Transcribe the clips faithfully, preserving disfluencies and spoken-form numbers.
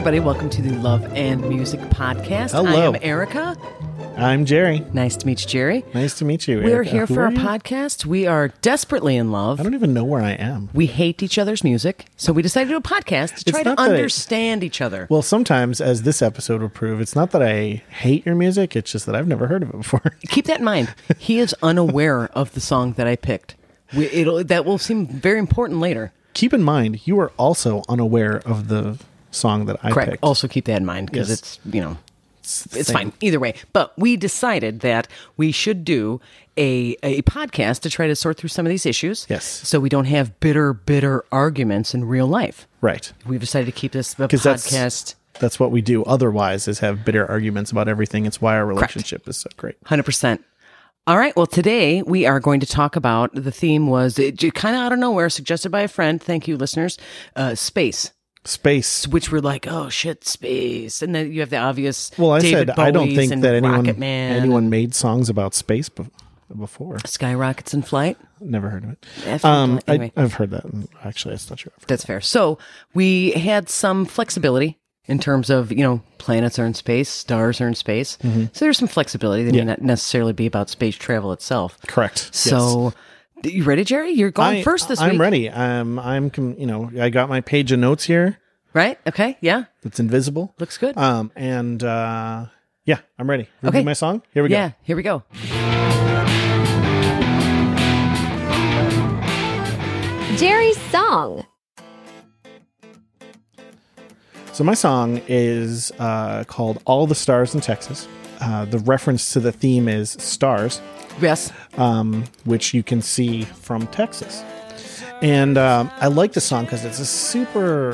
everybody. Welcome to the Love and Music Podcast. Hello. I am Erica. I'm Jerry. Nice to meet you, Jerry. Nice to meet you, We are Erica. here Who for are our you? podcast. We are desperately in love. I don't even know where I am. We hate each other's music, so we decided to do a podcast to try to not that I- understand each other. Well, sometimes, as this episode will prove, it's not that I hate your music, it's just that I've never heard of it before. Keep that in mind. He is unaware of the song that I picked. We, it'll, that will seem very important later. Keep in mind, you are also unaware of the song that I Correct. picked. Also keep that in mind because Yes. it's, you know, It's, it's same. fine either way. But we decided that we should do a, a podcast to try to sort through some of these issues. Yes. So we don't have bitter, bitter arguments in real life. Right. We've decided to keep this a 'Cause that's- podcast. That's what we do otherwise, is have bitter arguments about everything. It's why our relationship is so great. one hundred percent. All right. Well, today we are going to talk about, the theme was kind of out of nowhere, suggested by a friend. Thank you, listeners. Uh, space. Space. Which we're like, oh shit, space. And then you have the obvious Well, I David said I don't Bowies think and that anyone Rocket Man anyone and made songs about space be- before. Skyrockets in Flight. Never heard of it. F- Um, anyway. I, I've heard that. Actually, that's not true. I've heard That's fair. So we had some flexibility in terms of, you know, planets are in space, stars are in space. So there's some flexibility that Yeah. may not necessarily be about space travel itself. Correct. Yes. So, you ready, Jerry? You're going I- first this I'm week. ready. Um, I'm, com- you know, I got my page of notes here. Right? Okay. Yeah. That's invisible. Looks good. Um, and uh, yeah, I'm ready. Review Okay. my song. Here we yeah. go. Here we go. Jerry's song. So my song is uh, called "All the Stars in Texas." Uh, the reference to the theme is stars, Yes. um, which you can see from Texas. And um, I like the song because it's a super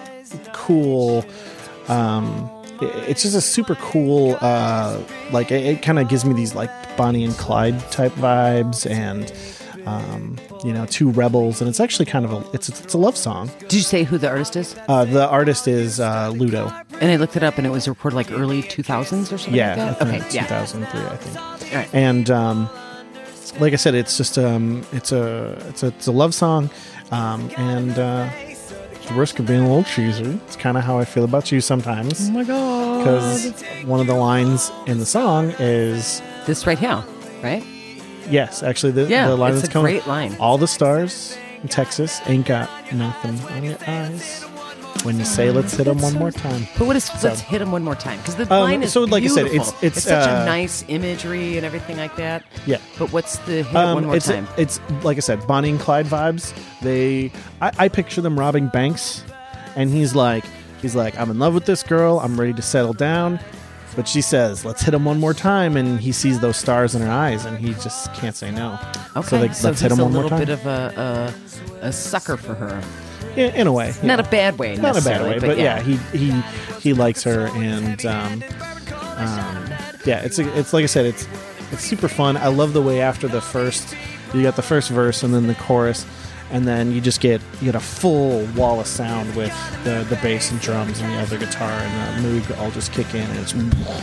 cool. Um, it- it's just a super cool. Uh, like it, it kind of gives me these like Bonnie and Clyde type vibes, and um, you know, two rebels, and it's actually kind of a it's it's a love song. Did you say who the artist is? Uh, the artist is uh, Ludo. And I looked it up and it was recorded like early two thousands or something Yeah, like I that? think Okay. Yeah. two thousand three, I think. All right. And um, like I said, it's just um, it's a it's a it's a love song, um, and uh, at the risk of being a little cheesy, it's kind of how I feel about you sometimes. Oh my God. Because one of the lines in the song is This right here, right? yes, actually the, Yeah, the line it's that's a coming. great line. All the stars in Texas ain't got nothing on your eyes. When you say let's hit them one more time. But what is, let's hit him one more time. Because the Um, line is so like I said, beautiful. it's- it's, such uh, a nice imagery and everything like that. Yeah. But what's the hit it Um, one more it's, time? it's like I said, Bonnie and Clyde vibes. They, I, I picture them robbing banks, and he's like, he's like, I'm in love with this girl. I'm ready to settle down, but she says, let's hit him one more time, and he sees those stars in her eyes, and he just can't say no. Okay. So, like, So let's hit he's him a one more little time. bit of a, a, a sucker for her. Yeah, in a way, Not yeah. a bad way, not a bad necessarily, way, but, yeah. he he he likes her, and um, um, yeah, it's a, it's like I said, it's it's super fun. I love the way after the first, you got the first verse and then the chorus, and then you just get you get a full wall of sound with the the bass and drums and the other guitar and the moog all just kick in, and it's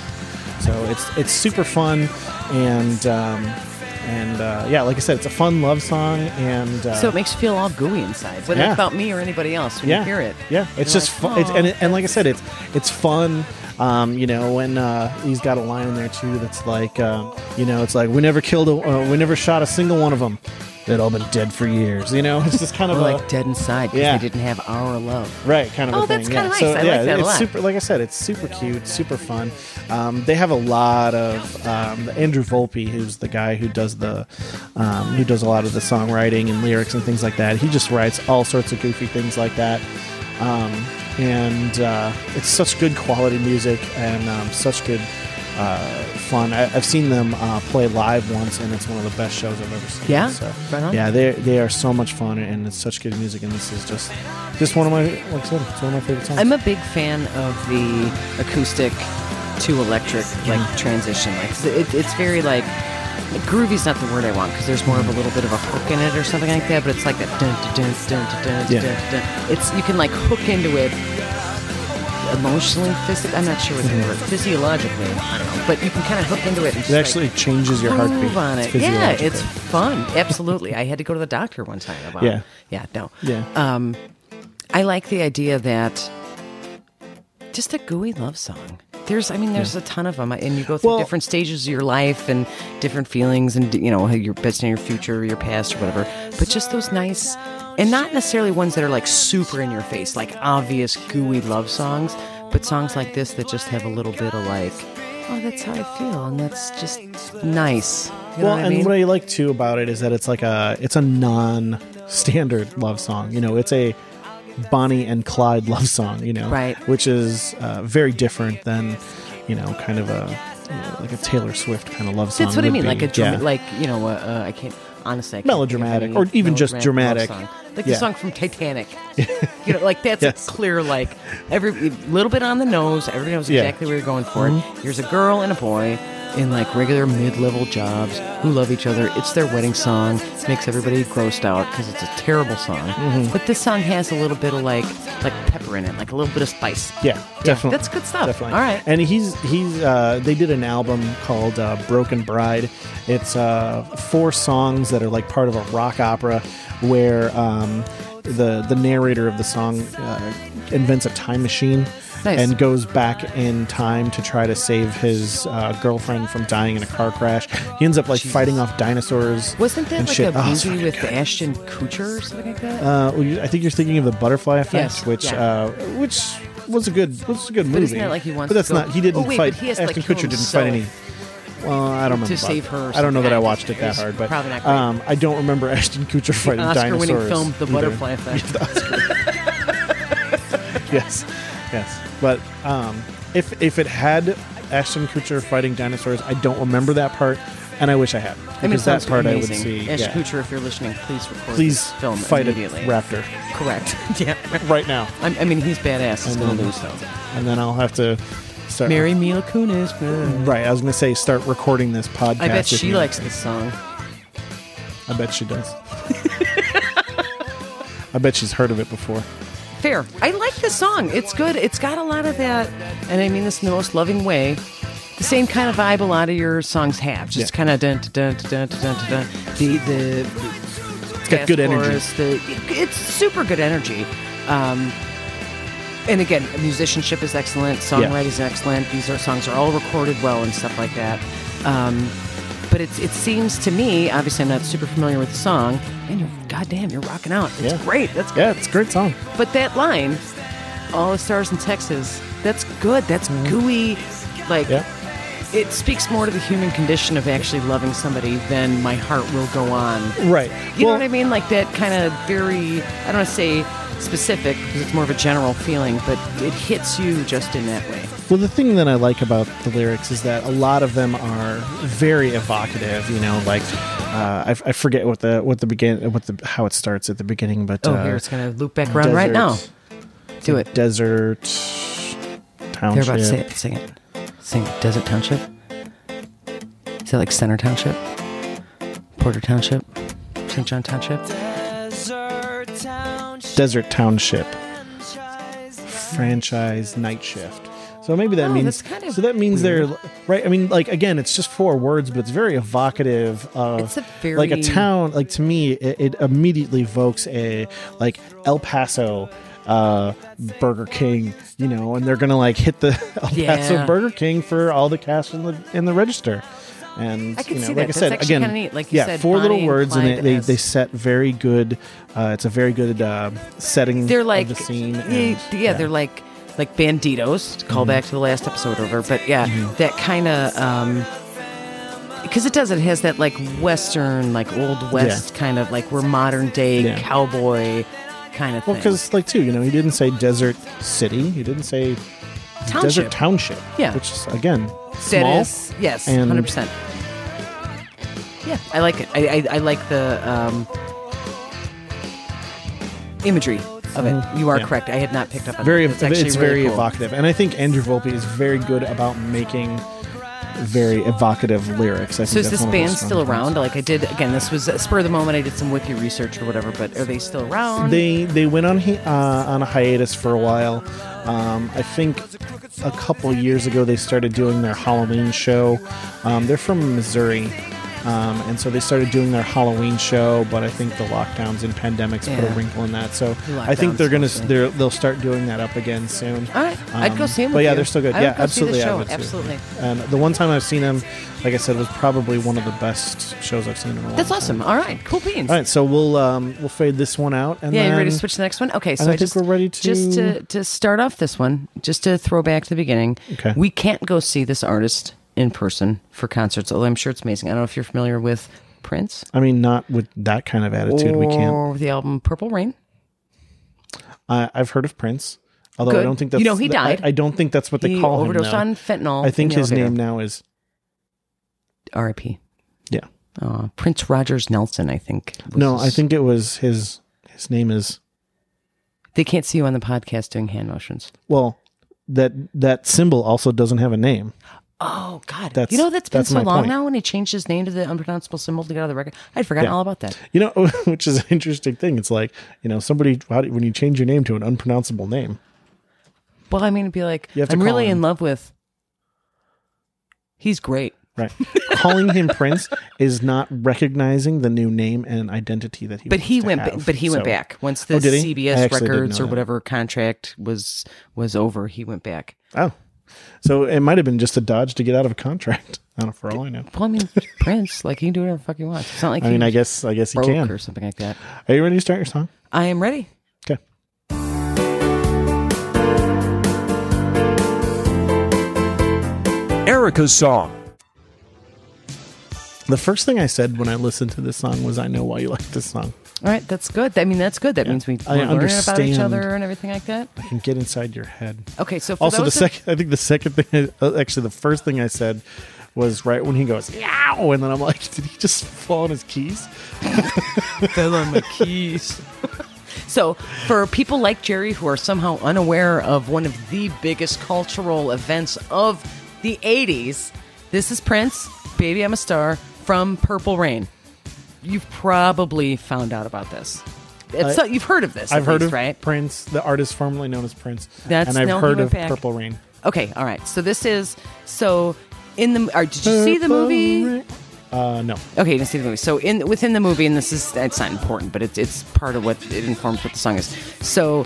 so it's it's super fun, and um, and uh, yeah, like I said, it's a fun love song, and uh, So it makes you feel all gooey inside, whether Yeah. it's about me or anybody else when yeah, you hear it. Yeah, it's You're just like, fun. It's, and, "Aw, it, and like I that's said, it's it's fun. Um, you know, when uh, he's got a line in there too that's like, uh, you know, it's like we never killed, a, uh, we never shot a single one of them. They'd all been dead for years. You know, it's just kind of We're a, like dead inside because Yeah. they didn't have our love. right kind of Oh, a thing. that's yeah. kinda nice. So, I like yeah, that a it's lot. super. Like I said, it's super cute, super fun. Um, they have a lot of um, Andrew Volpe, who's the guy who does the um, who does a lot of the songwriting and lyrics and things like that. He just writes all sorts of goofy things like that. Um, and uh, it's such good quality music and um, such good uh, fun. I, I've seen them uh, play live once, and it's one of the best shows I've ever seen. Yeah? so, Right on. yeah, they they are so much fun, and it's such good music. And this is just just one of my like I said, it's one of my favorite songs. I'm a big fan of the acoustic to electric like transition. Like it, it's very like groovy's not the word I want because there's more of a little bit of a hook in it or something like that. But it's like that dun dun dun dun dun Yeah. dun dun. It's you can like hook into it emotionally, physically. I'm not sure what the word physiologically. I don't know, but you can kind of hook into it. And It just, actually like, changes your heartbeat. groove on It's it. Yeah, physiological. it's fun. Absolutely. I had to go to the doctor one time about Yeah. Yeah, no. Yeah. Um, I like the idea that just a gooey love song. There's, I mean, there's a ton of them, and you go through Well- different stages of your life and different feelings, and you know, your best in your future, your past, or whatever. But just those nice, and not necessarily ones that are like super in your face, like obvious gooey love songs, but songs like this that just have a little bit of like, oh, that's how I feel, and that's just nice. You know well, what I and mean? what I like too about it is that it's like a it's a non-standard love song. You know, it's a Bonnie and Clyde love song. You know, Right. Which is uh, very different than you know, kind of a you know, like a Taylor Swift kind of love song. That's what I would mean, be. like a dram- Yeah. like you know, uh, uh, I can't honestly I can't Melodramatic, think of any or even just melodramatic dramatic. love song. Like Yeah. the song from Titanic. You know, like that's Yes. a clear like every little bit on the nose. Everybody knows Yeah. exactly where you're going for Mm-hmm. it. Here's a girl and a boy in like regular mid-level jobs who love each other. It's their wedding song. Makes everybody grossed out because it's a terrible song. Mm-hmm. But this song has a little bit of like like pepper in it, like a little bit of spice. Yeah, definitely. that's good stuff. Definitely. All right. And he's he's uh, they did an album called uh, Broken Bride. It's uh, four songs that are like part of a rock opera where um, the the narrator of the song uh, invents a time machine. Nice. And goes back in time to try to save his uh, girlfriend from dying in a car crash. He ends up like Jesus. fighting off dinosaurs. Wasn't that and like shit. a Oh, it's movie fucking with good. Ashton Kutcher or something like that? Uh, well, you- I think you're thinking of the Butterfly Effect, Yes, which yeah. uh, which was a good was a good But got isn't that like he wants But that's to go- not. He didn't Oh, wait, fight. but he has to, like, Ashton kill Kutcher didn't fight any. himself Well, I don't remember. to about save that. her or I don't know that I something. watched it that It's hard, but probably not great. um, I don't remember Ashton Kutcher fighting Oscar-winning dinosaurs. film, The either. Butterfly Effect. Yes, yes. But um, if if it had Ashton Kutcher fighting dinosaurs, I don't remember that part, and I wish I had. I mean, it Because that sounds part amazing. I would see. Ashton yeah. Kutcher, if you're listening, please record Please this film fight a immediately. raptor Correct. yeah. right now, I'm, I mean, he's badass. He's And going to then- lose, though. and then I'll have to start. Mary Mila Kunis. Right, I was going to say start recording this podcast. I bet with she me. likes this song. I bet she does. I bet she's heard of it before. Fair. I like the song. It's good. It's got a lot of that, and I mean this in the most loving way. The same kind of vibe a lot of your songs have. Just Yeah. kind of dun dun dun dun dun dun dun. The the. It's got good energy. Chorus, the, it's super good energy. Um, and again, musicianship is excellent. Songwriting is excellent. These are songs are all recorded well and stuff like that. Um, but it's, it seems to me, obviously I'm not super familiar with the song, and you're, goddamn, you're rocking out. It's Yeah. great. That's Yeah, it's a great song. But that line, all the stars in Texas, that's good. That's gooey. Like, Yeah. it speaks more to the human condition of actually loving somebody than my heart will go on. Right. You know Well, what I mean? Like that kind of very, I don't want to say specific because it's more of a general feeling, but it hits you just in that way. Well, the thing that I like about the lyrics is that a lot of them are very evocative. You know, like uh, I, I forget what the what the begin what the how it starts at the beginning, but Oh, uh, here, it's going to loop back around right now. desert- Do it. Desert They're Township. about to say it. Sing it. Sing it. Desert Township. Is that like Center Township? Porter Township? Saint John Township? Desert Township. Franchise Night Shift. So maybe that Oh, means that's kind of so that means weird. they're right. I mean, like again, it's just four words, but it's very evocative of It's a very- like a town. Like to me, it, it immediately evokes a like El Paso uh, Burger King, you know, and they're gonna like hit the El Paso Yeah. Burger King for all the cash in the in the register. And I can you know, see like that. I said, That's actually again, kinda neat. Like you yeah, said, four Bonnie little and words, and Clyde it, they as- they set very good. Uh, it's a very good uh, setting. They're like of the scene. yeah, and- yeah, they're like like banditos. To call Mm-hmm. back to the last episode over, but yeah, that kind of um, because it does. It has that like western, like old west kind of like we're modern day Yeah. cowboy kind of Well, thing. because like too, you know, he didn't say desert city. He didn't say Township. desert township. Yeah. which is again That small. is- yes, and- hundred percent. Yeah, I like it. I I, I like the um, imagery of it. You are Yeah. correct. I had not picked up on very. that. It's, actually It's really very cool. evocative, and I think Andrew Volpe is very good about making very evocative lyrics. I think So is that's this one of his band strong still points. around? Like I did again. This was a spur of the moment. I did some wiki research or whatever. But are they still around? They they went on hi- uh, on a hiatus for a while. Um, I think a couple years ago they started doing their Halloween show. Um, they're from Missouri, Um, and so they started doing their Halloween show, but I think the lockdowns and pandemics put a Yeah. wrinkle in that. So The I think they're lockdowns gonna mostly. they're, they'll start doing that up again soon. All right, I'd go Um, see them. But with yeah, you. they're still good. I Yeah, would go see the absolutely, I show. would too. Absolutely. And the one time I've seen them, like I said, was probably one of the best shows I've seen in a long That's time. awesome. All right, cool beans. All right, so we'll um, we'll fade this one out, and Yeah, then you ready to switch to the next one? Okay, so I I, think just we're ready to- just to to start off this one, just to throw back to the beginning. Okay. We can't go see this artist in person for concerts, although I'm sure it's amazing. I don't know if you're familiar with Prince I mean, not with that kind of attitude. we can't. or the album Purple Rain. I I've heard of Prince, although I Good. don't think that's You know, he I- died. I, don't think that's what they He call him overdosed now. on fentanyl. I think in the his elevator. name now is R I P yeah. Uh, Prince Rogers Nelson, I think. was No, his- I think it was his. His name is they can't see you on the podcast doing hand motions. well. That that symbol also doesn't have a name. Oh God! That's- you know that's been that's so my long point. now. When he changed his name to the unpronounceable symbol to get out of the record, I'd forgotten Yeah. all about that. You know, which is an interesting thing. It's like, you know, somebody how do, when you change your name to an unpronounceable name. Well, I mean, it'd be like, You have to I'm call really him. in love with. He's great. Right. Calling him Prince is not recognizing the new name and identity that he But wants he to went. have. ba- but he went So- back once the Oh, did he? C B I S actually didn't Records know or that. whatever contract was was over. He went back. Oh. So it might have been just a dodge to get out of a contract. I don't know, for all I know. Well, I mean, Prince, like he can do whatever the fuck he wants. It's not like I mean, he I guess I guess he broke can. or something like that. Are you ready to start your song? I am ready. Okay. Erica's song. The first thing I said when I listened to this song was, "I know why you like this song. All right, that's good. I mean, that's good. That means we I we're learning about each understand. other and everything like that. I can get inside your head." Okay, so for Also, the those of- second, I think the second thing, I, uh, actually, the first thing I said was right when he goes, "Yow!" and then I'm like, "Did he just fall on his keys?" fell on my keys. So, for people like Jerry who are somehow unaware of one of the biggest cultural events of the eighties, this is Prince, Baby I'm a Star, from Purple Rain. You've probably found out about this. It's I- so, you've heard of this, I've at heard least, of right? Prince, the artist formerly known as Prince, That's- and I've no, he heard went of back. Purple Rain. Okay, all right. So this is so in the. Or did you see the Purple movie? Rain. Uh, no. Okay, you didn't see the movie. So in within the movie, and this is it's not important, but it's it's part of what it informs what the song is. So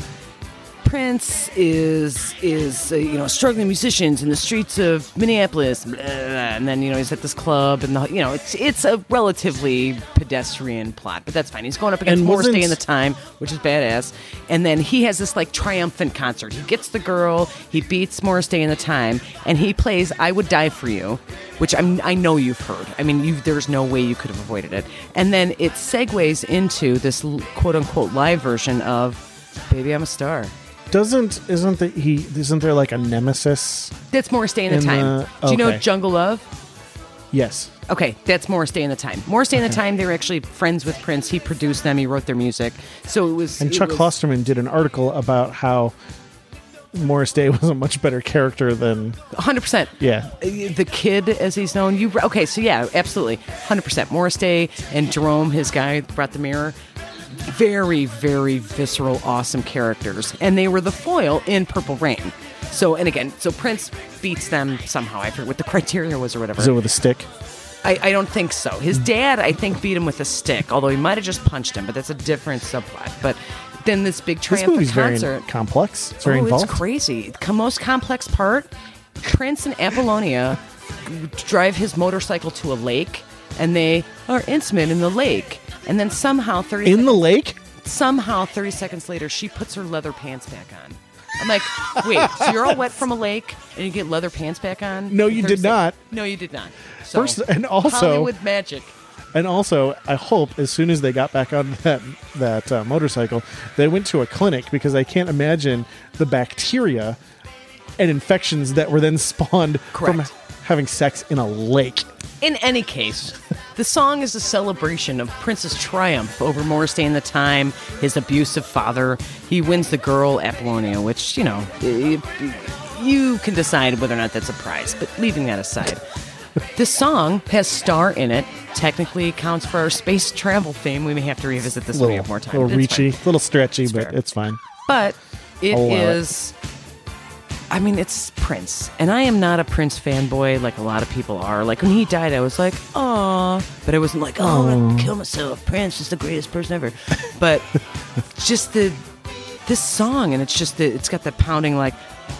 Prince is is uh, you know struggling musicians in the streets of Minneapolis, blah, blah, blah, and then you know he's at this club, and the, you know it's it's a relatively pedestrian plot, but that's fine. He's going up against And Morris wasn't- Day in the Time, which is badass, and then he has this like triumphant concert. He gets the girl, he beats Morris Day in the Time, and he plays "I Would Die for You," which I'm I know you've heard. I mean, you there's no way you could have avoided it, and then it segues into this quote unquote live version of "Baby I'm a Star." Doesn't isn't the, he isn't there like a nemesis? That's Morris Day in the In Time. the- Do you know okay. Jungle Love? Yes. Okay, that's Morris Day in the Time. Morris Day in the Time, they were actually friends with Prince. He produced them. He wrote their music. So it was. And it Chuck was, Klosterman did an article about how Morris Day was a much better character than one hundred percent. yeah. The Kid, as he's known. You okay? So yeah, absolutely, one hundred percent. Morris Day and Jerome, his guy, brought the mirror. Very, very visceral, awesome characters, and they were the foil in Purple Rain. So, and again, so Prince beats them somehow. I forget what the criteria was or whatever. Is it with a stick? I, I don't think so. His dad, I think, beat him with a stick, although he might have just punched him, but that's a different subplot. But then this big This triumphant movie's very concert. complex. It's very oh, involved. it's crazy. The most complex part, Prince and Apollonia drive his motorcycle to a lake, and they are intimate in the lake. And then somehow thirty In the lake? somehow thirty seconds later, she puts her leather pants back on. I'm like, wait, so you're all wet from a lake and you get leather pants back on? No, you thirty did sec- not. No, you did not. So, First, and also, Hollywood magic. and also, I hope as soon as they got back on that that uh, motorcycle, they went to a clinic because I can't imagine the bacteria and infections that were then spawned Correct. from having sex in a lake. In any case, the song is a celebration of Prince's triumph over Morris Day in the Time, his abusive father. He wins the girl, Apollonia, which, you know, y- you can decide whether or not that's a prize, but leaving that aside. This song has Star in it. Technically counts for our space travel theme. We may have to revisit this when we Little, have more time. little but it's reachy, fine. little stretchy, It's but fair. it's fine. But it I'll allow it. is. I mean, it's Prince, and I am not a Prince fanboy like a lot of people are. Like when he died, I was like, "Aw," but I wasn't like, "Oh, I'm gonna kill myself." Prince is the greatest person ever. But just the this song, and it's just the, it's got the pounding like,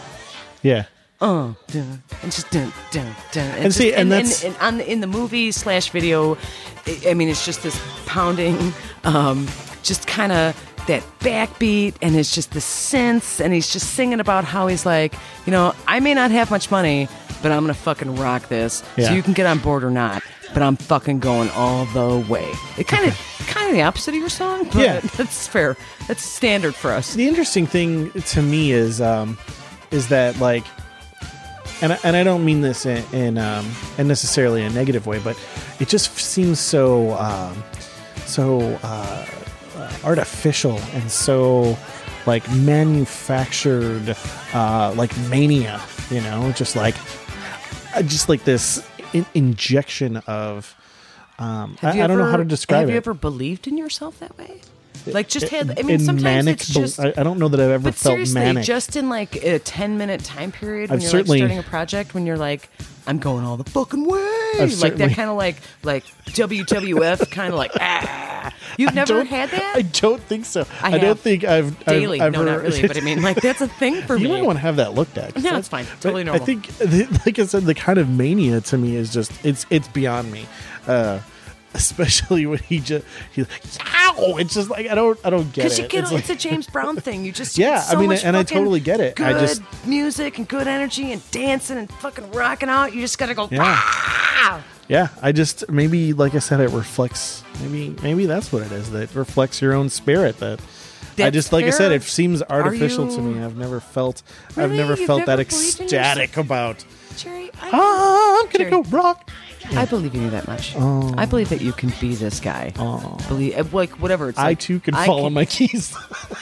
Yeah. oh, dun, and just dun dun dun, and, And just, see, and and, that's- and, and on the, in the movie slash video, I I mean, it's just this pounding, um, just kind of. That backbeat, and it's just the synths, and he's just singing about how he's like, you know, I may not have much money, but I'm gonna fucking rock this. Yeah. So you can get on board or not, but I'm fucking going all the way. It kind of, kind of the opposite of your song, but Yeah. that's fair. That's standard for us. The interesting thing to me is um, is that like, and I, and I don't mean this in, in um, in necessarily a negative way, but it just seems so um, so uh, uh, artificial and so like manufactured, uh, like mania. You know, just like uh, just like this in- injection of. Um, Have I, you I don't know ever- how to describe Have it. you ever believed in yourself that way? Like just had, I in mean, sometimes manic, it's bel- just. I, I don't know that I've ever But felt seriously, manic. just in like a ten minute time period when I've you're certainly- like starting a project, when you're like, I'm going all the fucking way, I've like certainly- that kind of like like W W F kind of like ah. You've I never don't- had that I don't think so. I I, don't have. think I've daily. I've, no, ever, not really, but I mean, like that's a thing for you me. might want to have that looked at. 'cause No, that's- it's fine. but Totally normal. I think, like I said, the kind of mania to me is just it's it's beyond me. Uh, especially when he just he's like, "Ow!" It's just like I don't I don't get Because it. you get it's it's, like, a James Brown thing. You just Yeah, get so I mean, much and I fucking totally get it. Good I just- music and good energy and dancing and fucking rocking out. You just gotta go. Yeah. "Ah!" yeah. I just maybe like I said, it reflects. Maybe maybe that's what it is. That it reflects your own spirit. That. I That's just like I said, fair. it seems artificial to you- me. I've never felt, I've Really? never You've felt that never believed in ecstatic about. Jerry, I, Ah, I'm gonna Jerry. go rock. I believe in you that much. Oh. I believe that you can be this guy. Oh. Believe uh, like whatever. It's I like, too can I fall on my keys.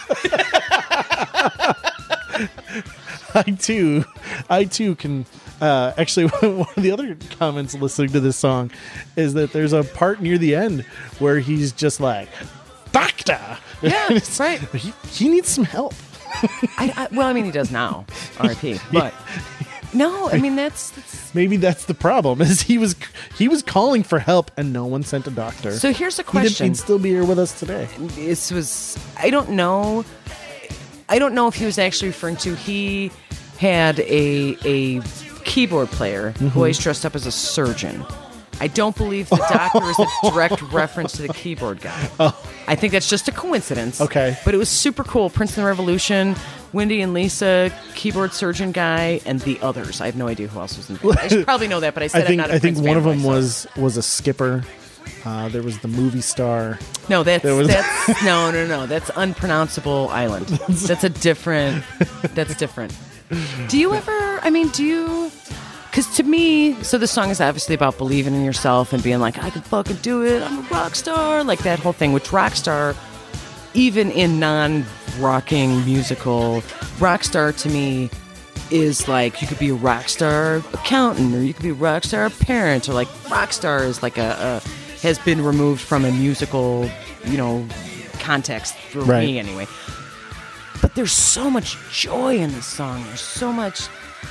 I too, I too can. Uh, actually, one of the other comments listening to this song is that there's a part near the end where he's just like, "Doctor." Yeah, And it's- right. He, he needs some help. I, I, well, I mean, he does now. R I P But no, I mean that's, that's. Maybe that's the problem. Is he was he was calling for help and no one sent a doctor. So here's a He didn't- question. he'd still be here with us today. This was. I don't know. I don't know if he was actually referring to. He had a a keyboard player Mm-hmm. who always dressed up as a surgeon. I don't believe the doctor is a direct reference to the keyboard guy. I think that's just a coincidence. Oh. Okay. But it was super cool. Prince and the Revolution, Wendy and Lisa, keyboard surgeon guy, and the others. I have no idea who else was in the band. I should probably know that, but I said I think I'm not a I think Prince one of fanboy, them so- was was a skipper. Uh, there was the movie star. No, that's There was- that's no, no, no. That's unpronounceable island. That's a different. That's different. Do you ever? I mean, do you? Because to me, so this song is obviously about believing in yourself and being like, I can fucking do it. I'm a rock star, like that whole thing. Which rock star, even in non-rocking musical, rock star to me is like you could be a rock star accountant or you could be a rock star parent or like rock star is like a, a has been removed from a musical, you know, context for Right. me anyway. But there's so much joy in this song. There's so much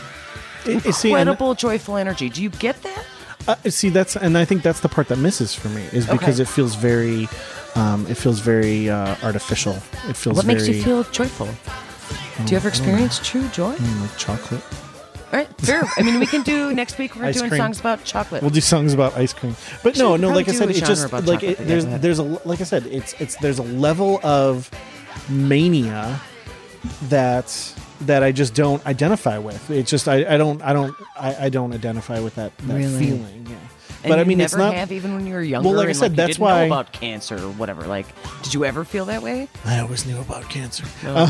You see, and- incredible, joyful energy. Do you get that? Uh, see, that's and I think that's the part that misses for me is because Okay. it feels very, um, it feels very uh, artificial. It feels What very makes you feel joyful? Do you ever experience true joy? mm, like chocolate. All right, fair. I mean, we can do next week. We're Ice doing cream. songs about chocolate. We'll do songs about ice cream, but Sure, no, we no. probably Like I do said, a it's genre just about like chocolate, it, but yeah, there's go ahead. there's a like I said, it's it's there's a level of mania that that I just don't identify with. It's just I, I don't I don't I, I don't identify with that, that Really? feeling. Yeah. And but I you mean, never it's not. have even when you were younger. Well, like I and, said, you that's didn't why- know about cancer or whatever. Like, did you ever feel that way? I always knew about cancer. No.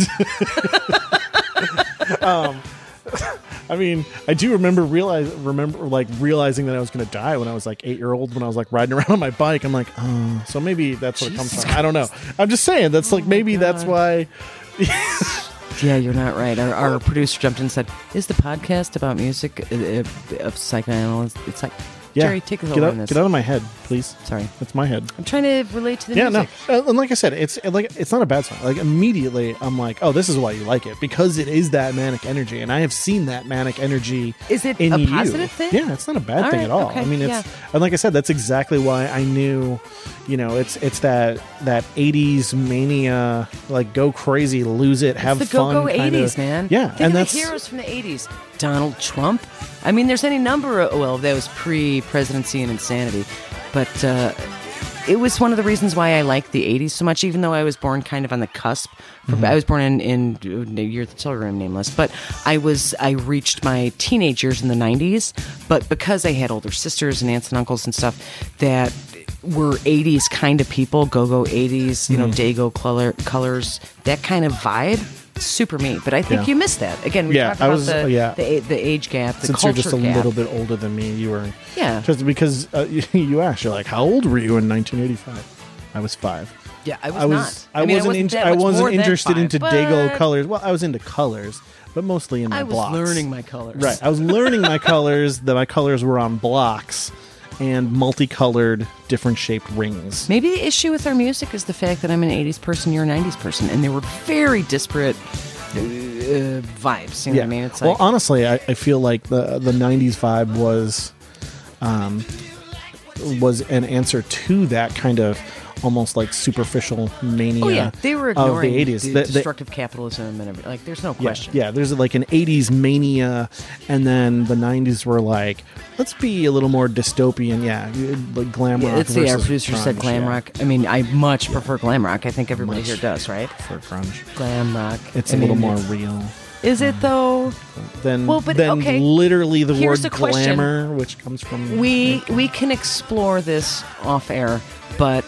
I mean, I do remember realize remember like realizing that I was going to die when I was like eight year old when I was like riding around on my bike. I'm like, oh, so maybe that's where it comes Jesus from. I don't know. I'm just saying that's like maybe that's God. why. Yeah, you're not right. Our, our producer jumped in and said, "Is the podcast about music uh, uh, of psychoanalysis?" It's like, Yeah. Jerry, take us get over out, on this. Get out of my head, please. Sorry. That's my head. I'm trying to relate to the Yeah, music. no, uh, and like I said, it's like it's not a bad song. Like immediately, I'm like, oh, this is why you like it because it is that manic energy, and I have seen that manic energy. Is it in a you. positive thing? Yeah, it's not a bad All thing right, at all. okay, I mean, it's yeah. and like I said, that's exactly why I knew, you know, it's it's that that eighties mania, like go crazy, lose it, have the fun, go-go kind eighties, of, man. Yeah, Think and of that's the heroes from the eighties. Donald Trump. I mean, there's any number of, well, that was pre-presidency and insanity. But uh, it was one of the reasons why I liked the eighties so much, even though I was born kind of on the cusp. For, Mm-hmm. I was born in, in a year that children nameless. But I was, I reached my teenage years in the nineties. But because I had older sisters and aunts and uncles and stuff that were eighties kind of people, go-go eighties, you know, Mm-hmm. Dago color, colors, that kind of vibe. Super me, but I think Yeah. you missed that. Again, we Yeah, talked I about was- the, yeah. the a- the age gap, the since culture you're just a gap. little bit older than me, you were Yeah. just because uh, you, you asked, you're like, how old were you in nineteen eighty-five? I was five. Yeah, I was, I was not. I, mean, wasn't I in- wasn't, that I much wasn't more than interested five, into but Dago colors. Well, I was into colors, but mostly in my I was blocks. learning my colors. Right, I was learning my colors. That my colors were on blocks and multicolored, different shaped rings. Maybe the issue with our music is the fact that I'm an eighties person, you're a nineties person, and they were very disparate uh, vibes. You know Yeah. what I mean? It's well, like, honestly, I, I feel like the the nineties vibe was, um, was an answer to that kind of almost like superficial mania. oh yeah, they were of ignoring the eighties. the The- the- destructive capitalism and everything. Like, there's no Yeah, question. yeah, there's like an eighties mania, and then the nineties were like, let's be a little more dystopian. Yeah, like glam rock. Yeah, it's the our versus producer said grunge, glam yeah. rock. I mean, I much prefer glam rock. I think everybody Much here does, right? for grunge. Glam rock. It's I a little mean, more it's- real Is it though? than Well, but, than okay. literally the Here's word the question. glamour, which comes from We we can explore this off air, but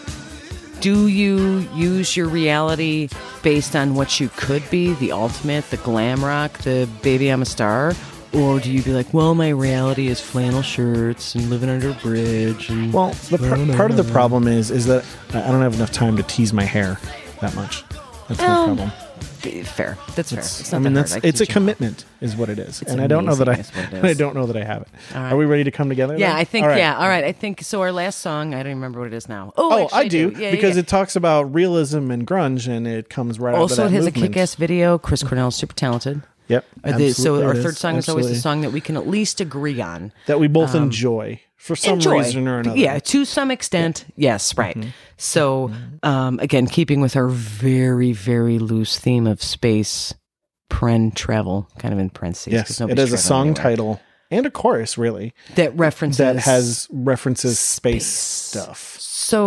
do you use your reality based on what you could be, the ultimate, the glam rock, the baby I'm a star? Or do you be like, well, my reality is flannel shirts and living under a bridge? And Well, the par- part of the problem is is that I don't have enough time to tease my hair that much. That's my Um, problem. fair. That's fair. It's I not mean, that that's hard. I it's a can teach you. commitment, is what it is, It's and I don't know that I, amazing is what it I is. don't know that I have it. All right. Are we ready to come together? Yeah, then? I think, All right. yeah. All right. I think, so our last song, I don't even remember what it is now. Oh, Oh, actually, I do, Yeah, because yeah. it talks about realism and grunge, and it comes right out of Also, that it has movement. a kick-ass video. Chris Cornell is super talented. Yep. Uh, the- so absolutely our it third song is always the Absolutely. song that we can at least agree on. that we both enjoy for some Enjoy. reason or another. Yeah, to some extent, yes, right. So, um, again, keeping with our very, very loose theme of space, pren travel, kind of in parentheses. 'cause Yes, it nobody's has a traveling song anywhere. title and a chorus, really, that references that has references space, space. stuff.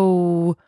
So,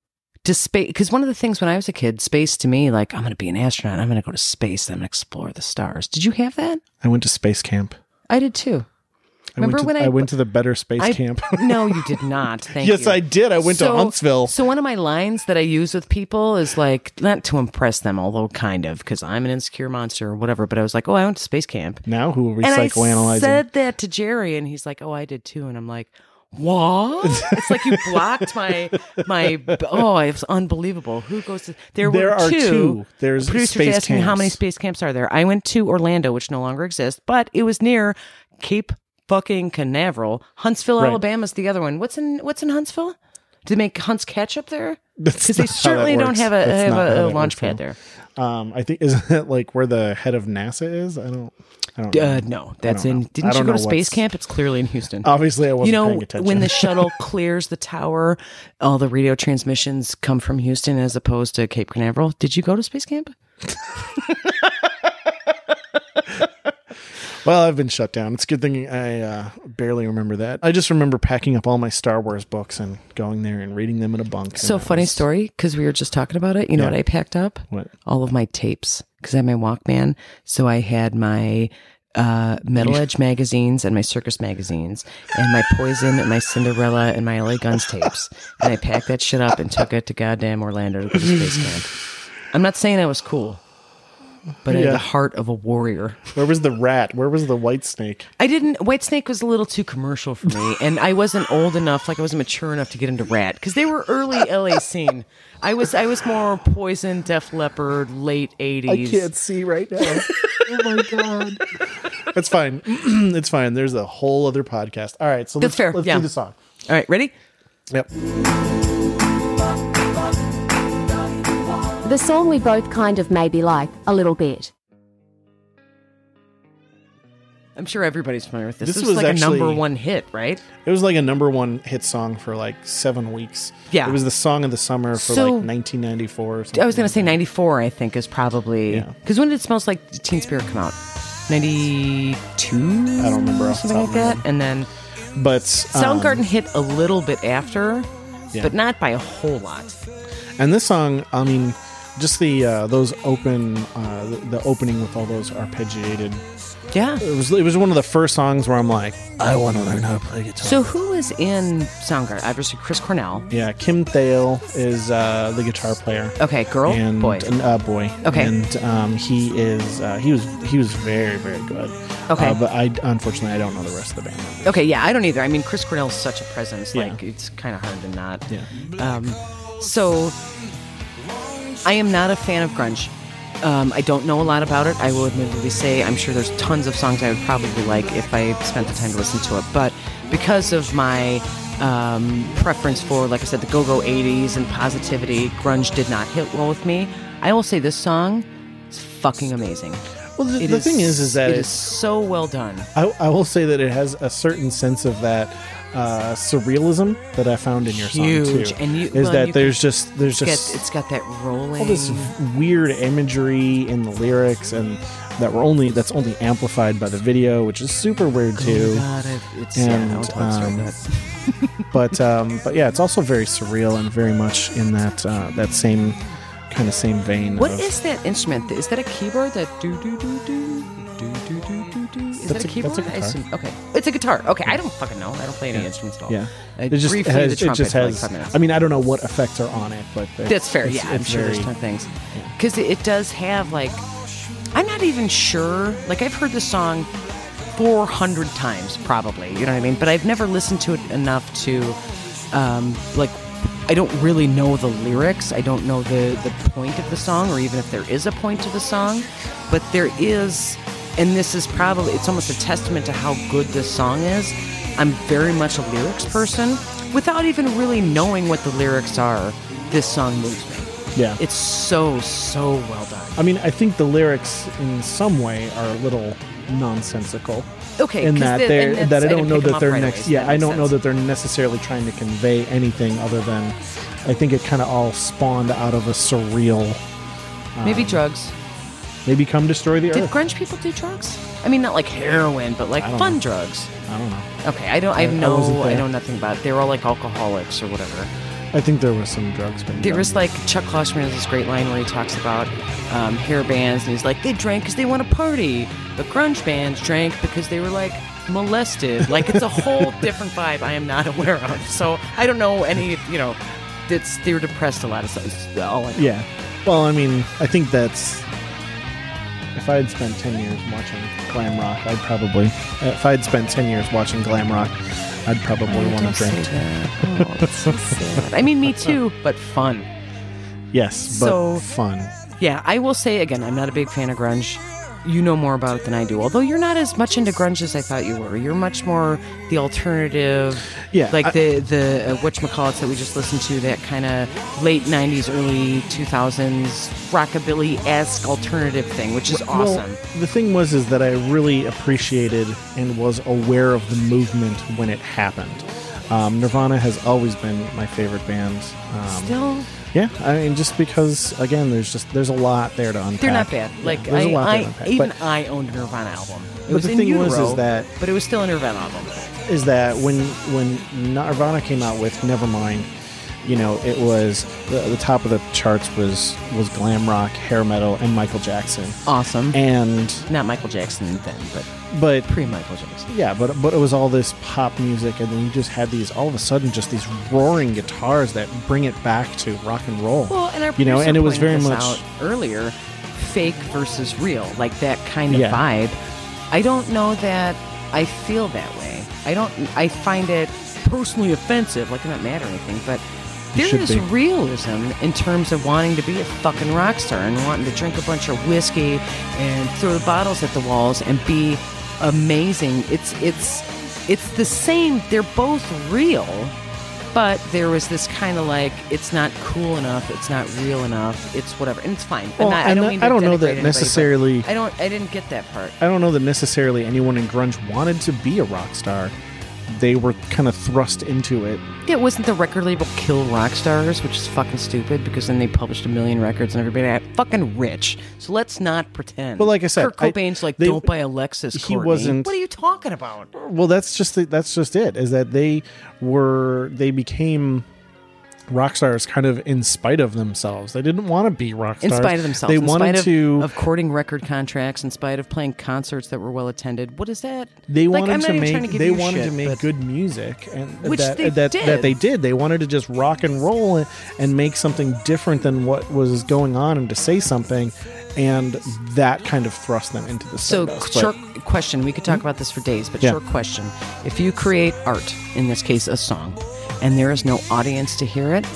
to space, because one of the things when I was a kid, space to me, like, I'm going to be an astronaut, I'm going to go to space, I'm going to explore the stars. Did you have that? I went to space camp. I did too. I Remember went to, when I- went to the Better Space I, Camp? No, you did not. Thank Yes, you. I did. I went to Huntsville. So one of my lines that I use with people is like, not to impress them, although kind of, because I'm an insecure monster or whatever, but I was like, oh, I went to space camp. Now who are And I psychoanalyzing? said that to Jerry, and he's like, oh, I did too. And I'm like, what? It's like you blocked my, my, oh, it was unbelievable. Who goes to, there, There were are two. two. There's Producers space asked me how camps. many space camps are there. I went to Orlando, which no longer exists, but it was near Cape fucking Canaveral. Huntsville, Right. Alabama's the other one. What's in what's in Huntsville? Do they make Hunt's ketchup there? That's Because they not how that certainly don't works. have a That's have not how a, a that launch works, pad though. there. Um, I think isn't that like where the head of NASA is? I don't. I don't know. Uh, no, that's don't in. know. I Didn't you don't go know to space what's- camp? It's clearly in Houston. Obviously, I wasn't you know, paying attention. when the shuttle clears the tower, all the radio transmissions come from Houston as opposed to Cape Canaveral. Did you go to space camp? Well, I've been shut down. It's a good thing I uh, barely remember that. I just remember packing up all my Star Wars books and going there and reading them in a bunk. So and that funny was- story, because we were just talking about it. You know Yeah. what I packed up? What? All of my tapes, because I had my Walkman. So I had my uh, Metal Edge magazines and my Circus magazines and my Poison and my Cinderella and my L A Guns tapes. And I packed that shit up and took it to goddamn Orlando to go to space camp. I'm not saying I was cool, but I had Yeah. the heart of a warrior. Where was the rat? Where was the white snake? I didn't. White Snake was a little too commercial for me, and I wasn't old enough, like I wasn't mature enough to get into Rat, because they were early L A scene. I was, I was more Poison, Def Leppard, late I eighties. can't see right now. Oh my god. That's fine. It's fine. There's a whole other podcast. All right, so That's let's, fair. let's Yeah. do the song. All right, ready? Yep. The song we both kind of maybe like a little bit. I'm sure everybody's familiar with this. This This, was was like actually- a number one hit, right? It was like a number one hit song for like seven weeks. Yeah. It was the song of the summer for So- like nineteen ninety-four or something. I was going to like say that. ninety-four, I think, is probably... Yeah. Because when did Smells Like Teen Spirit come out? ninety-two? I don't remember off the Something top like of my that. And then But um, Soundgarden hit a little bit after, Yeah. but not by a whole lot. And this song, I mean, just the uh, those open, uh, the, the opening with all those arpeggiated. Yeah. It was it was one of the first songs where I'm like, I want to learn how to play guitar. So who is in Soundgarden? Obviously, Chris Cornell. Yeah, Kim Thale is uh, the guitar player. Okay, girl, and boy. uh, boy. Okay. and um, he is uh, he was he was very very good. Okay. uh, but I unfortunately I don't know the rest of the band members. Okay, yeah, I don't either. I mean, Chris Cornell's such a presence. Yeah. Like, it's kind of hard to not. Yeah. Um, so, I am not a fan of grunge. Um, I don't know a lot about it. I will admittedly say I'm sure there's tons of songs I would probably like if I spent the time to listen to it. But because of my um, preference for, like I said, the go-go eighties and positivity, grunge did not hit well with me. I will say this song is fucking amazing. Well, the, It the thing is, is that it it, is so well done. I, I will say that it has a certain sense of that uh, surrealism that I found in your Huge. song too. And you- is well, that you there's just there's It's just got, it's got that rolling. all this weird imagery in the lyrics and that were only that's only amplified by the video, which is super weird too. Oh God, I- it's And, yeah, I won't tell um, the story, but- but um, but yeah, it's also very surreal and very much in that uh, that same kind of same vein. What of, is that instrument? Is that a keyboard? That do do do do do do do do do? Is That's that a a- keyboard? that's a I guitar. assume- okay, it's a guitar. Okay, I don't fucking know. I don't play any instruments at all. Yeah, I it just briefly has the it trumpet just for like has. five minutes. I mean, I don't know what effects are on it, but it's- That's fair. It's, Yeah, I'm it's sure very, there's ton of things. Because it, it does have like, I'm not even sure. Like I've heard this song four hundred times probably. You know what I mean? But I've never listened to it enough to, um, like, I don't really know the lyrics. I don't know the the point of the song, or even if there is a point to the song. But there is, and this is probably it's almost a testament to how good this song is. I'm very much a lyrics person. Without even really knowing what the lyrics are, this song moves me. Yeah, It's so, so well done. I mean, I think the lyrics in some way are a little nonsensical. Okay, In 'cause that the- they're and that's- that I I don't didn't know pick 'em that up they're right next. away, so yeah, that I makes don't know sense. that they're necessarily trying to convey anything other than I think it kind of all spawned out of a surreal. Maybe um, drugs. Maybe come destroy the Did earth. grunge people do drugs? I mean, not like heroin, but like I don't fun know. drugs. I don't know. Okay, I don't. I I- have I no. wasn't I, there. know nothing about it. They were all like alcoholics or whatever. I think there was some drugs being There done. was like Chuck Klosterman has this great line where he talks about um, hair bands, and he's like, they drank because they want to party, but grunge bands drank because they were like molested. Like it's a whole different vibe I am not aware of. So I don't know any. You know, it's they were depressed a lot of stuff. All I know. Yeah. Well, I mean, I think that's. If I had spent ten years watching glam rock, I'd probably. If I had spent ten years watching glam rock, I'd probably Oh, want don't to drink. say that. Oh, it's so sad. I mean, me too, but fun. Yes, but So- fun. Yeah, I will say again, I'm not a big fan of grunge. You know more about it than I do, although you're not as much into grunge as I thought you were. You're much more the alternative, Yeah, like I- the the uh, whatchamacallits that we just listened to, that kind of late nineties, early two thousands rockabilly-esque alternative thing, which is awesome. Well, the thing was is that I really appreciated and was aware of the movement when it happened. Um, Nirvana has always been my favorite band. Um, Still, yeah, I mean, just because again, there's just there's a lot there to unpack. they're not bad. Yeah, Like there's I, a lot I there to unpack. even But- I owned a Nirvana album. It But was the in thing utero, was is that- but it was still a Nirvana album. is that when when Nirvana came out with Nevermind, you know, it was the, the top of the charts was was glam rock, hair metal, and Michael Jackson. Awesome. And Not Michael Jackson then, but but pre-Michael Jackson. yeah, but but it was all this pop music, and then you just had these all of a sudden just these roaring guitars that bring it back to rock and roll. Well, and our you know, producer and it was pointed very this much out earlier, fake versus real, like that kind of Yeah. vibe. I don't know that I feel that way. I don't. I find it personally offensive. Like I'm not mad or anything, but there should is be. realism in terms of wanting to be a fucking rock star and wanting to drink a bunch of whiskey and throw the bottles at the walls and be amazing. It's it's it's the same. They're both real, but there was this kind of like, it's not cool enough, it's not real enough, it's whatever, and it's fine. Well, I'm not, I and don't that- mean to I don't know denigrate that anybody, necessarily- but I don't. I didn't get that part. I don't know that necessarily anyone in grunge wanted to be a rock star. They were kind of thrust into it. Yeah, wasn't the record label kill rock stars, which is fucking stupid because then they published a million records and everybody got fucking rich. So let's not pretend. But like I said, Kurt I- Cobain's like, they- don't buy a Lexus. he Courtney. wasn't- What are you talking about? Well, that's just the, that's just it. Is that they were they became rock stars kind of in spite of themselves. They didn't want to be rock In stars. spite of themselves, They in wanted spite of, to. of courting record contracts, in spite of playing concerts that were well attended. What is that? They Like, wanted I'm not to even make. trying to give They you wanted shit, to make but- good music, and Which that they that, did. that they did. They wanted to just rock and roll and, and make something different than what was going on, and to say something, and that kind of thrust them into the So, stardust. But- short question. We could talk about this for days, but Yeah. short question. If you create art, in this case a song, and there is no audience to hear it,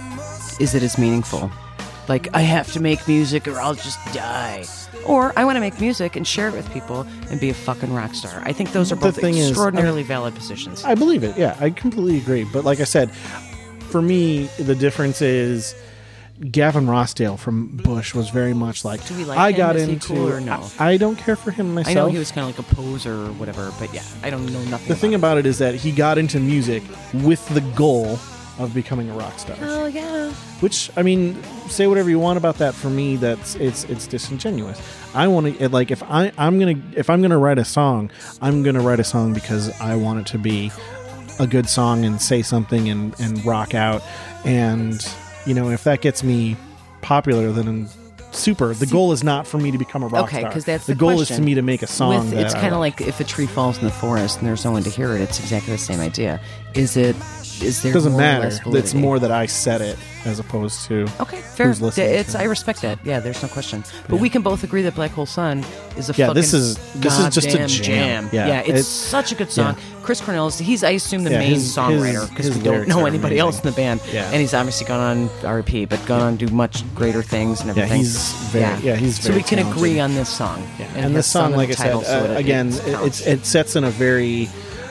is it as meaningful? Like, I have to make music or I'll just die. Or I want to make music and share it with people and be a fucking rock star. I think those are The both thing is, extraordinarily valid positions. I believe it. Yeah, I completely agree. But like I said, for me, the difference is Gavin Rossdale from Bush was very much like, Do we like I him? got Is he into. cool or no? I, I don't care for him myself. I know he was kind of like a poser or whatever, but yeah, I don't know nothing. the thing about about it is that he got into music with the goal of becoming a rock star. it. Oh yeah. Which, I mean, say whatever you want about that. For me, that's it's it's disingenuous. I want to like if I I'm gonna if I'm gonna write a song, I'm gonna write a song because I want it to be a good song and say something and and rock out. And you know, if that gets me popular, then super. The goal is not for me to become a rock Okay, star. 'cause that's the, the goal is question. to me to make a song. With, that it's I kind of like. like if a tree falls in the forest and there's no one to hear it. It's exactly the same idea. Is it? Is there? It doesn't more or matter. less It's validity? more that I said it as opposed to Okay, fair. who's listening It's to I it. respect that. Yeah, there's no question. But Yeah. we can both agree that Black Hole Sun is a Yeah, fucking this is- this is just a goddamn jam. Yeah, Yeah, it's, it's- such a good song. Chris Cornell is he's I assume the Yeah, main his- songwriter his- because his we don't lyrics know are anybody amazing. else in the band. Yeah. And he's obviously gone on R I P, but gone on to do much greater things and Yeah, everything. he's very- yeah, he's So very we can talented. agree on this song. Yeah. And, And, it this has song, in the like I said, title, so uh, it- again, it it, counts. it's it sets in a very,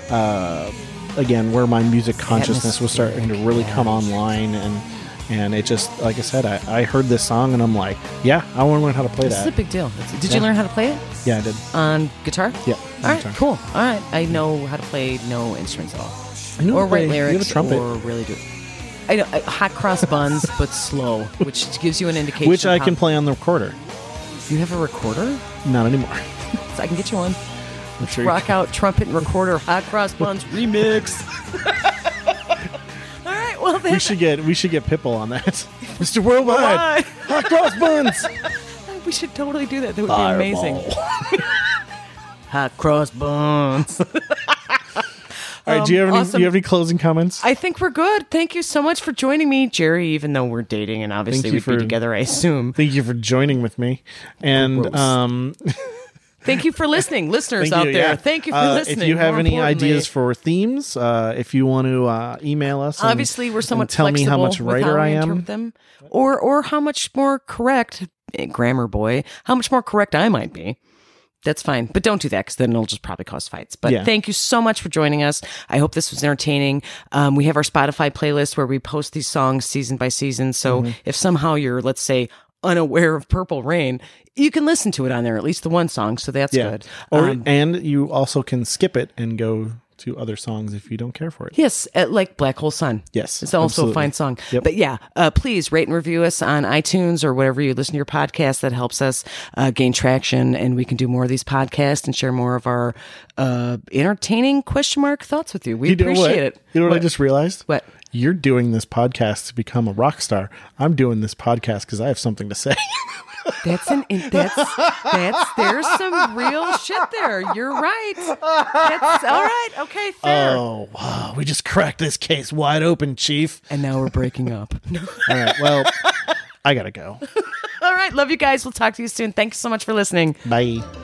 uh, again, where my music consciousness was starting to really come online, and and it just, like I said, I, I heard this song and I'm like, yeah, I want to learn how to play This is that. a big deal. It's- Did Yeah. you learn how to play it Yeah, I did. on guitar? Yeah, All right, guitar. cool. All right, I know how to play no instruments at all. I know Or how to play- write you have a lyrics, trumpet. or really do. I know uh, hot cross buns, but slow, which gives you an indication. Which of I how- can play on the recorder. You have a recorder? Not anymore. So I can get you one. I'm sure you Rock out trumpet and recorder, hot cross buns remix. All right, well then. we should get we should get Pitbull on that. Mister Worldwide, Why? hot cross buns. We should totally do that. That would be amazing. Hot cross buns. All right, do you have any awesome. do you have any closing comments? I think we're good. Thank you so much for joining me, Jerry. Even though we're dating and obviously Thank you we'd for- be together, I assume. Thank you for joining with me, and Gross. um. Thank you for listening, listeners Thank out you, there. yeah. Thank you for Uh, listening. If you have More any importantly, ideas for themes, uh, if you want to uh, email us, and, obviously we're somewhat and tell me how flexible much with writer how I we am. interpret them, or or how much more correct, eh, grammar boy, how much more correct I might be. That's fine, but don't do that because then it'll just probably cause fights. But Yeah. thank you so much for joining us. I hope this was entertaining. Um, we have our Spotify playlist where we post these songs season by season. So Mm-hmm. if somehow you're, let's say, unaware of Purple Rain, you can listen to it on there, at least the one song. So that's Yeah, good. or Um, and you also can skip it and go to other songs if you don't care for it. Yes, uh, like Black Hole Sun. Yes, It's also absolutely. a fine song. Yep. But yeah, uh, please rate and review us on iTunes or whatever you listen to your podcast. That helps us uh, gain traction, and we can do more of these podcasts and share more of our uh, entertaining question mark thoughts with you. We You know appreciate what? it. You know what, I just realized? What? You're doing this podcast to become a rock star. I'm doing this podcast because I have something to say. That's an that's that's there's some real shit there. You're right. That's all right. Okay, fair. Oh, wow. We just cracked this case wide open, Chief. And now we're breaking up. All right. Well, I got to go. All right, love you guys. We'll talk to you soon. Thanks so much for listening. Bye.